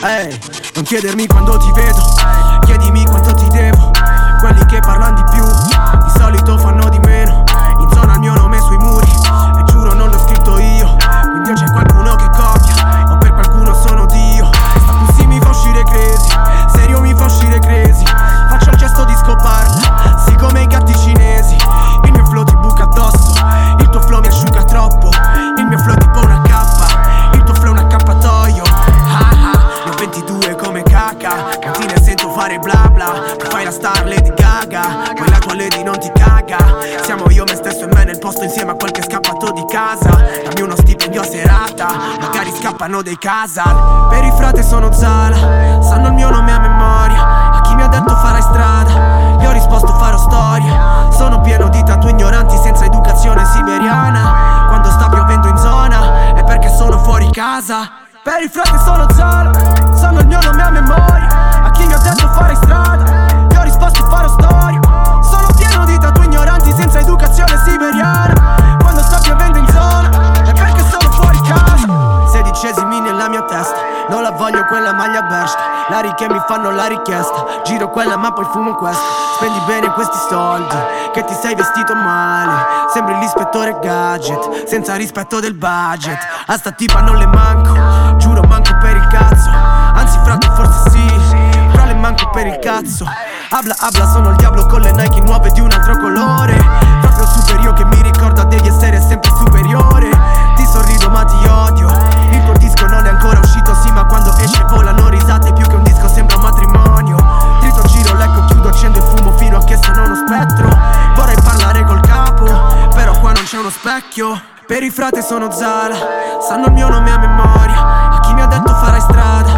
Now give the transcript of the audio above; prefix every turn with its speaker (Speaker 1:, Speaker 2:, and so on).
Speaker 1: Ehi, non chiedermi quando ti vedo, chiedimi quanto ti devo. Quelli che parlano di più, di solito fanno di meno. In zona il mio nome sui muri, e giuro non l'ho scritto io. Quindi o c'è qualcuno che copia, o per qualcuno sono Dio. Sta pussi mi fa uscire crazy, serio mi fa uscire crazy. Faccio il gesto di scoparla, sì come i gatti cinesi. Il mio flow ti buca addosso, il tuo flow mi asciuga troppo. Il mio flow è tipo una cappa, il tuo flow è un accappatoio. Ne ho 22 come caca, non ne sento fare bla bla. Tu fai la star Lady Gaga, poi la tua lady non ti caga. Siamo io, me stesso e me nel posto insieme a qualche scappato di casa. Dammi uno stipendio a serata, magari scappano dei casal. Per i frate sono Zala, sanno il mio nome a memoria. A chi mi ha detto farai strada, gli ho risposto farò storia. Sono pieno di tatu ignoranti senza educazione siberiana. Quando sta piovendo in zona è perché sono fuori casa. Per i frate sono Zala, sanno il mio nome a memoria. A chi mi ha detto farai strada, gli ho risposto farò storia. Sono pieno di tatu ignoranti senza educazione siberiana. Quando sta piovendo in zona è perché sono fuori casa. Sedicesimi nella mia testa, non la voglio quella maglia Bershka. Lari che mi fanno la richiesta, giro quella ma poi fumo questa. Spendi bene questi soldi, che ti sei vestito male. Sembri l'ispettore Gadget, senza rispetto del budget. A sta tipa non le manco, giuro manco per il cazzo. Anzi frate forse sì, però le manco per il cazzo. Habla habla, sono il diavolo con le Nike nuove di un altro colore. Proprio superiore che mi ricorda devi essere sempre superiore. Ti sorrido ma ti odio, il tuo disco non è ancora uscito sì, ma quando esce volano risate. Più che un disco sembra un matrimonio. Dritto giro, lecco, chiudo, accendo il fumo fino a che sono uno spettro. Vorrei parlare col capo, però qua non c'è uno specchio. Per i frate sono Zala, sanno il mio nome a memoria. A chi mi ha detto farai strada,